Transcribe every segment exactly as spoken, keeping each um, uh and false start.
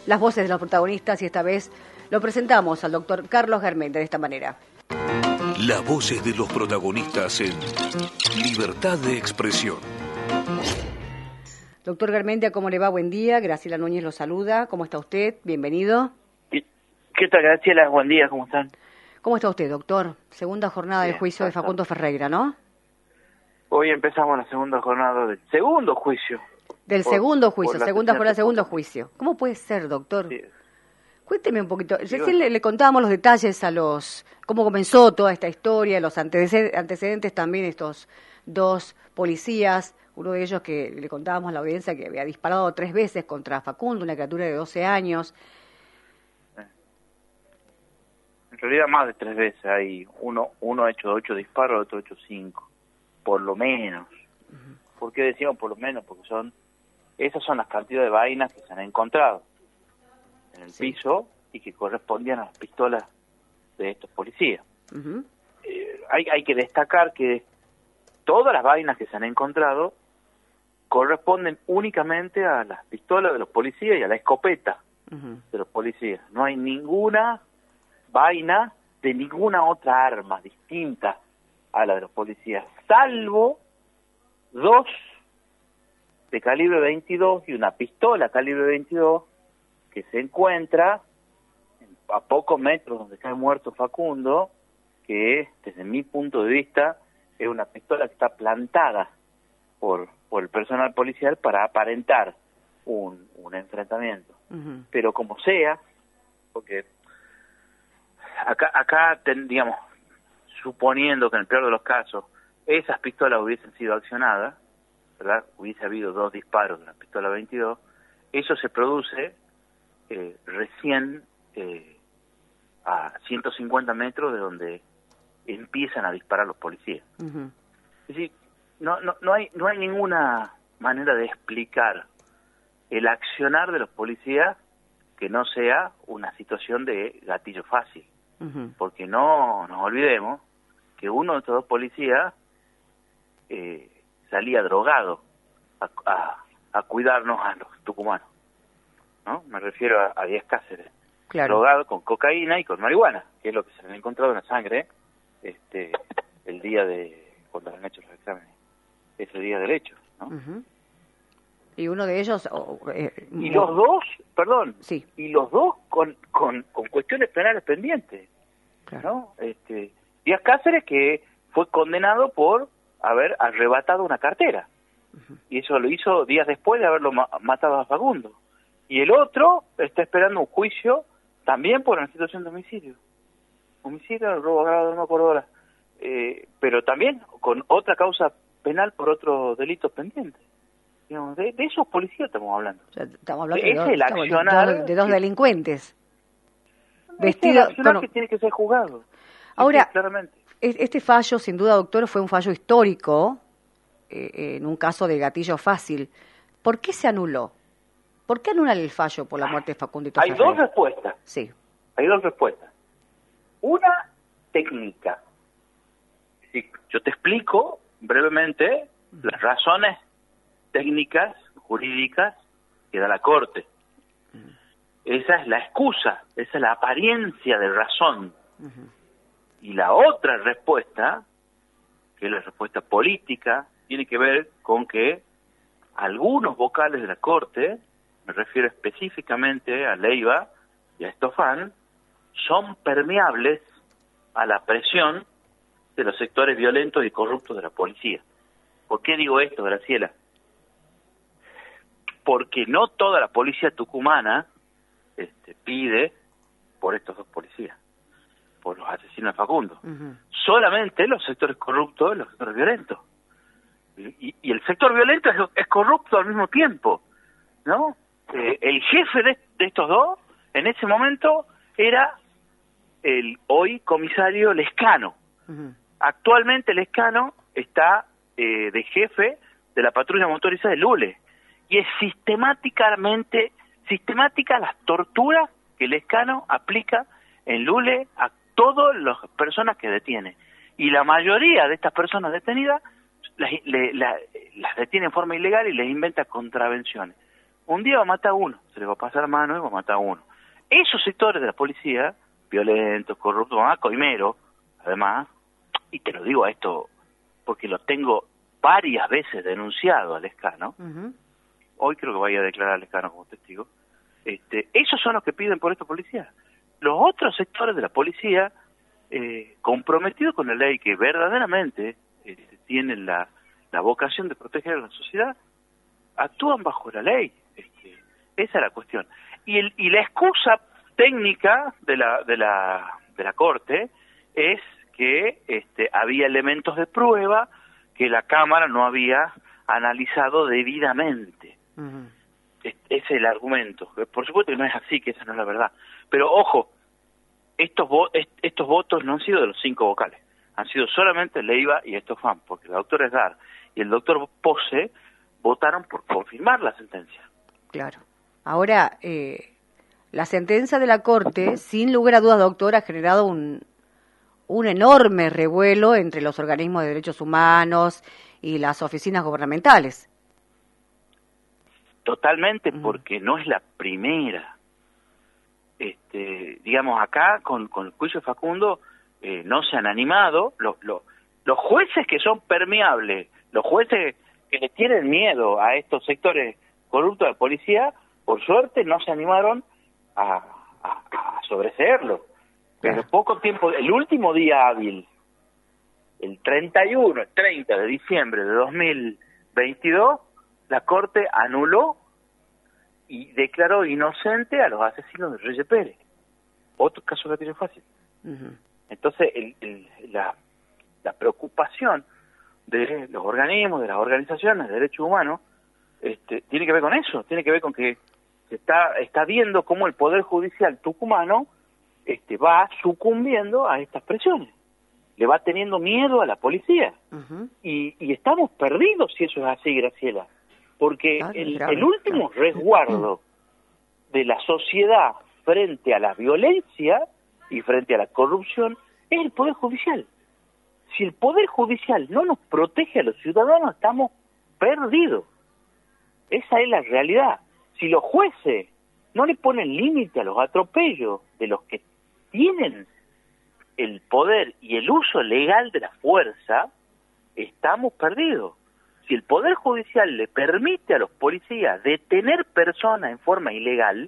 las voces de los protagonistas y esta vez lo presentamos al doctor Carlos Garmendia de esta manera. Las voces de los protagonistas en Libertad de Expresión. Doctor Garmendia, ¿cómo le va? Buen día. Graciela Núñez lo saluda. ¿Cómo está usted? Bienvenido. ¿Qué tal, Graciela? Buen día, ¿cómo están? ¿Cómo está usted, doctor? Segunda jornada Bien, del juicio de Facundo Ferreira, ¿no? Hoy empezamos la segunda jornada del segundo juicio. Del por, segundo juicio, segunda jornada del segundo por... juicio. ¿Cómo puede ser, doctor? Sí. Cuénteme un poquito. Recién le, le contábamos los detalles a los... cómo comenzó toda esta historia, los antecedentes, antecedentes también estos dos policías, uno de ellos que le contábamos a la audiencia que había disparado tres veces contra Facundo, una criatura de doce años. En realidad más de tres veces. Hay uno, uno ha hecho ocho disparos, otro ha hecho cinco. Por lo menos. Uh-huh. ¿Por qué decimos por lo menos? Porque son esas son las cantidades de vainas que se han encontrado en el sí. piso y que correspondían a las pistolas de estos policías. Uh-huh. Eh, hay, hay que destacar que todas las vainas que se han encontrado corresponden únicamente a las pistolas de los policías y a la escopeta uh-huh. de los policías. No hay ninguna vaina de ninguna otra arma distinta a la de los policías, salvo dos de calibre veintidós y una pistola calibre veintidós que se encuentra a pocos metros donde cae muerto Facundo, que desde mi punto de vista es una pistola que está plantada por, por el personal policial para aparentar un, un enfrentamiento. Uh-huh. Pero como sea, porque acá, acá ten, digamos, suponiendo que en el peor de los casos esas pistolas hubiesen sido accionadas, ¿verdad? Hubiese habido dos disparos de la pistola veintidós, eso se produce eh, recién eh, a ciento cincuenta metros de donde empiezan a disparar los policías. Uh-huh. Es decir, no, no, no hay, no hay ninguna manera de explicar el accionar de los policías que no sea una situación de gatillo fácil. Uh-huh. Porque no nos olvidemos que uno de estos dos policías eh, salía drogado a, a, a cuidarnos a los tucumanos, ¿no? Me refiero a, a Díaz Cáceres, claro. Drogado con cocaína y con marihuana, que es lo que se le ha encontrado en la sangre este el día de cuando le han hecho los exámenes, ese día del hecho, ¿no? Uh-huh. Y uno de ellos... Oh, eh, y no... los dos, perdón, sí. y los dos con, con, con cuestiones penales pendientes, claro. ¿no? Este, Díaz Cáceres que fue condenado por haber arrebatado una cartera, uh-huh. y eso lo hizo días después de haberlo ma- matado a Facundo. Y el otro está esperando un juicio también por una situación de homicidio. Homicidio, robo agravado, no me acuerdo ahora. Eh, pero también con otra causa penal por otros delitos pendientes. Digamos, de, de esos policías estamos hablando. O sea, estamos hablando de, de, dos, el accionar, de, dos, de dos que, delincuentes. Vestido, es el accionar bueno, que tiene que ser juzgado. Ahora, sí, claramente. Este fallo, sin duda, doctor, fue un fallo histórico, eh, en un caso de gatillo fácil. ¿Por qué se anuló? ¿Por qué anulan el fallo por la muerte de Facundito Hay Ferreira? dos respuestas. Sí. Hay dos respuestas. Una técnica. Sí, yo te explico brevemente uh-huh. las razones técnicas, jurídicas que da la Corte. Uh-huh. Esa es la excusa, esa es la apariencia de razón. Uh-huh. Y la otra respuesta, que es la respuesta política, tiene que ver con que algunos vocales de la Corte, me refiero específicamente a Leiva y a Estofan, son permeables a la presión de los sectores violentos y corruptos de la policía. ¿Por qué digo esto, Graciela? Porque no toda la policía tucumana este, pide por estos dos policías, por los asesinos de Facundo. Uh-huh. Solamente los sectores corruptos, los sectores violentos. Y, y el sector violento es, es corrupto al mismo tiempo, ¿no? Eh, el jefe de, de estos dos, en ese momento, era el hoy comisario Lescano. Uh-huh. Actualmente Lescano está eh, de jefe de la patrulla motorizada de Lule. Y es sistemáticamente, sistemática las torturas que Lescano aplica en Lule a todas las personas que detiene. Y la mayoría de estas personas detenidas las, le, la, las detiene en forma ilegal y les inventa contravenciones. un día va a matar a uno, se le va a pasar la mano y va a matar a uno. Esos sectores de la policía, violentos, corruptos, ah, coimeros, además, y te lo digo a esto porque lo tengo varias veces denunciado al Lescano, uh-huh. Hoy creo que vaya a declarar al Lescano como testigo, este, esos son los que piden por estos policías. Los otros sectores de la policía, eh, comprometidos con la ley, que verdaderamente eh, tienen la, la vocación de proteger a la sociedad, actúan bajo la ley. Este, esa es la cuestión. Y, el, y la excusa técnica de la, de la, de la Corte es que este, había elementos de prueba que la Cámara no había analizado debidamente. Uh-huh. Ese es el argumento. Por supuesto que no es así, que esa no es la verdad. Pero ojo, estos, vo estos votos no han sido de los cinco vocales, han sido solamente Leiva y Estofan, porque la doctora Esdar y el doctor Pose votaron por confirmar la sentencia. Claro. Ahora, eh, la sentencia de la Corte, sin lugar a dudas, doctor, ha generado un, un enorme revuelo entre los organismos de derechos humanos y las oficinas gubernamentales. Totalmente, porque no es la primera. Este, digamos, acá con, con el juicio de Facundo eh, no se han animado. Los, los, los jueces que son permeables, los jueces que le tienen miedo a estos sectores corruptos de policía, por suerte no se animaron a, a, a sobreseerlo. Pero poco tiempo, el último día hábil, el treinta y uno, el treinta de diciembre de dos mil veintidós, la Corte anuló y declaró inocente a los asesinos de Reyes Pérez. Otro caso de gatillo fácil. Uh-huh. Entonces, el, el, la, la preocupación de los organismos, de las organizaciones de derechos humanos, este, tiene que ver con eso, tiene que ver con que se está, está viendo cómo el Poder Judicial tucumano este, va sucumbiendo a estas presiones. Le va teniendo miedo a la policía. Uh-huh. y, y estamos perdidos si eso es así, Graciela. Porque ah, el, grave, el último grave. resguardo de la sociedad frente a la violencia y frente a la corrupción es el Poder Judicial. Si el Poder Judicial no nos protege a los ciudadanos, estamos perdidos. Esa es la realidad. Si los jueces no le ponen límite a los atropellos de los que tienen el poder y el uso legal de la fuerza, estamos perdidos. Si el Poder Judicial le permite a los policías detener personas en forma ilegal,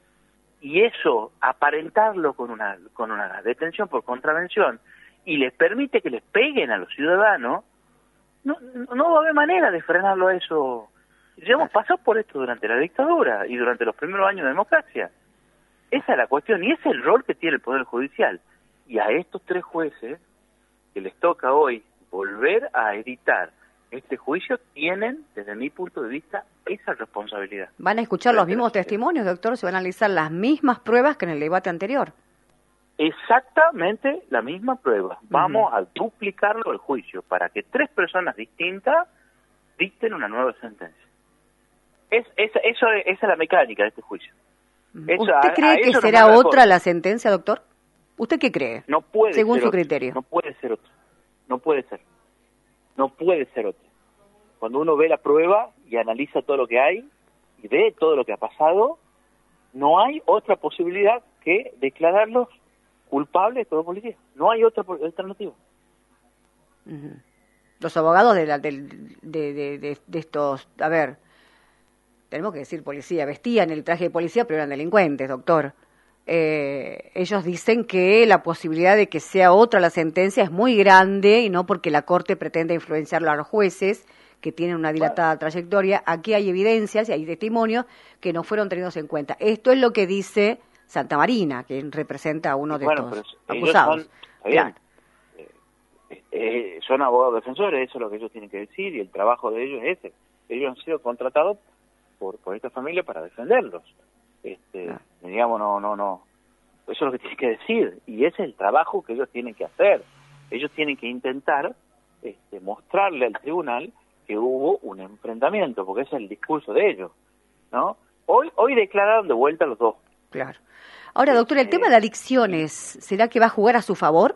y eso aparentarlo con una, con una detención por contravención, y les permite que les peguen a los ciudadanos, no, no va a haber manera de frenarlo a eso. Ya hemos pasado por esto durante la dictadura y durante los primeros años de democracia. Esa es la cuestión, y ese es el rol que tiene el Poder Judicial. Y a estos tres jueces que les toca hoy volver a editar este juicio, tienen, desde mi punto de vista, esa responsabilidad. ¿Van a escuchar los mismos testimonios, doctor? ¿Se van a analizar las mismas pruebas que en el debate anterior? Exactamente la misma prueba. Vamos uh-huh. a duplicarlo el juicio para que tres personas distintas dicten una nueva sentencia. Es, es, eso, esa es la mecánica de este juicio. Eso, ¿Usted a, cree a que será otra la sentencia, doctor? ¿Usted qué cree? No puede según ser su otro. criterio. No puede ser otro. No puede ser. No puede ser otro. Cuando uno ve la prueba y analiza todo lo que hay y ve todo lo que ha pasado, no hay otra posibilidad que declararlos culpables todos los policías. No hay otra alternativa. Uh-huh. Los abogados de, la, de, de, de, de, de estos, a ver, tenemos que decir policía, vestían el traje de policía, pero eran delincuentes, doctor. Eh, ellos dicen que la posibilidad de que sea otra la sentencia es muy grande, y no porque la Corte pretenda influenciar a los jueces, que tienen una dilatada trayectoria. Aquí hay evidencias y hay testimonios que no fueron tenidos en cuenta. Esto es lo que dice Santa Marina, que representa a uno de bueno, estos pero acusados. Son, claro. eh, eh, son abogados defensores, eso es lo que ellos tienen que decir, y el trabajo de ellos es ese. Ellos han sido contratados por, por esta familia para defenderlos. Este, ah. digamos, no, no, no. Eso es lo que tienen que decir, y ese es el trabajo que ellos tienen que hacer. Ellos tienen que intentar este, mostrarle al tribunal que hubo un enfrentamiento, porque ese es el discurso de ellos, ¿no? Hoy, hoy declararon de vuelta los dos. Claro. Ahora, doctor, el eh, tema de adicciones, ¿será que va a jugar a su favor?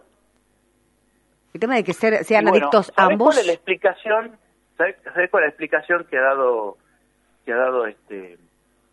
El tema de que ser, sean bueno, adictos ¿sabes ambos. Cuál es la explicación? ¿Sabes, ¿Sabes cuál es la explicación que ha dado, que ha dado este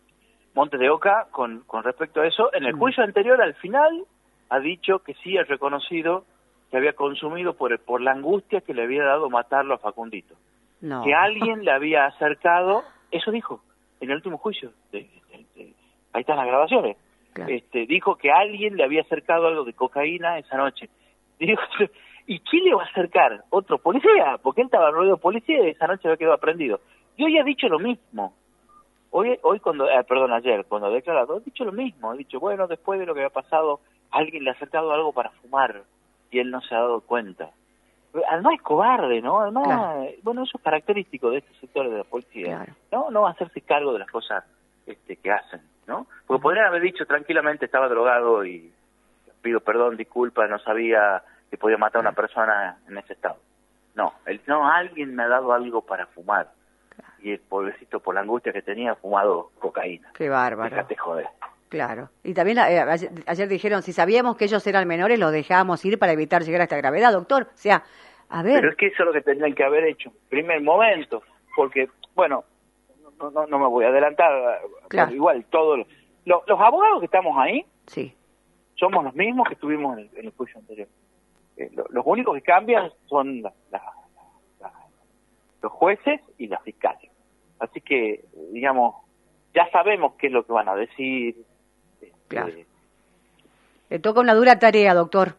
Montes de Oca con, con respecto a eso. En el juicio anterior, al final, ha dicho que sí ha reconocido que había consumido por, por la angustia que le había dado matarlo a Facundito. No. Que alguien le había acercado, eso dijo, en el último juicio. De, de, de, ahí están las grabaciones. Claro. Este, dijo que alguien le había acercado algo de cocaína esa noche. Dijo, ¿y quién le va a acercar? Otro policía, porque él estaba rodeado de policía y esa noche había quedado aprendido. Y hoy ha dicho lo mismo. Hoy, hoy cuando, eh, perdón, ayer, cuando ha declarado, ha dicho lo mismo. Ha dicho, bueno, después de lo que había pasado, alguien le ha acercado algo para fumar y él no se ha dado cuenta. Además es cobarde, ¿no? Además, claro. Bueno, eso es característico de estos sectores de la policía. Claro. No, no hacerse cargo de las cosas este, que hacen, ¿no? Porque podrían haber dicho tranquilamente estaba drogado y pido perdón, disculpa, no sabía que podía matar a una persona en ese estado. No, él, no, alguien me ha dado algo para fumar. Y el pobrecito, por la angustia que tenía, ha fumado cocaína. Qué bárbaro. Déjate joder. Claro. Y también eh, ayer, ayer dijeron, si sabíamos que ellos eran menores, los dejábamos ir para evitar llegar a esta gravedad, doctor. O sea, a ver... Pero es que eso es lo que tendrían que haber hecho. Primer momento. Porque, bueno, no, no, no me voy a adelantar. Claro. Igual, todos los, los, los abogados que estamos ahí, sí, somos los mismos que estuvimos en el, en el juicio anterior. Eh, lo, los únicos que cambian son la, la, la, los jueces y las fiscales. Así que, digamos, ya sabemos qué es lo que van a decir. Claro. Eh, Le toca una dura tarea, doctor.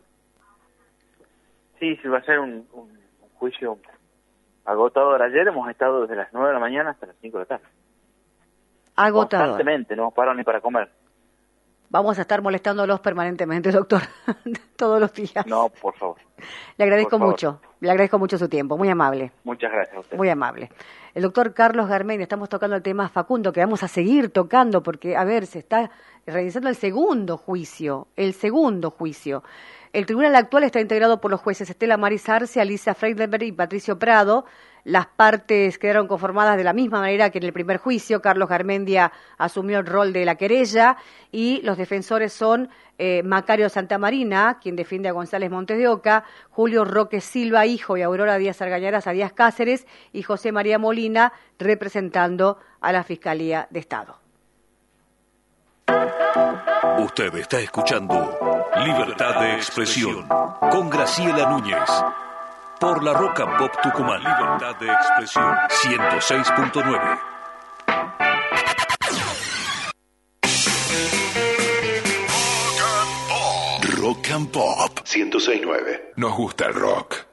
Sí, sí, va a ser un, un, un juicio agotador. Ayer hemos estado desde las nueve de la mañana hasta las cinco de la tarde. Agotador. Constantemente, no hemos parado ni para comer. Vamos a estar molestándolos permanentemente, doctor, todos los días. No, por favor. Le agradezco mucho, le agradezco mucho su tiempo, muy amable. Muchas gracias a usted. Muy amable. El doctor Carlos Garmendia, estamos tocando el tema Facundo, que vamos a seguir tocando porque, a ver, se está realizando el segundo juicio, el segundo juicio. El tribunal actual está integrado por los jueces Estela Maris Arce, Alicia Freidenberg y Patricio Prado. Las partes quedaron conformadas de la misma manera que en el primer juicio. Carlos Garmendia asumió el rol de la querella y los defensores son eh, Macario Santamarina, quien defiende a González Montes de Oca, Julio Roque Silva, hijo, y Aurora Díaz Argañarás a Díaz Cáceres, y José María Molina, representando a la Fiscalía de Estado. Usted está escuchando Libertad de Expresión con Graciela Núñez por la Rock and Pop Tucumán. Libertad de Expresión ciento seis punto nueve. Rock and Pop ciento seis punto nueve. Nos gusta el rock.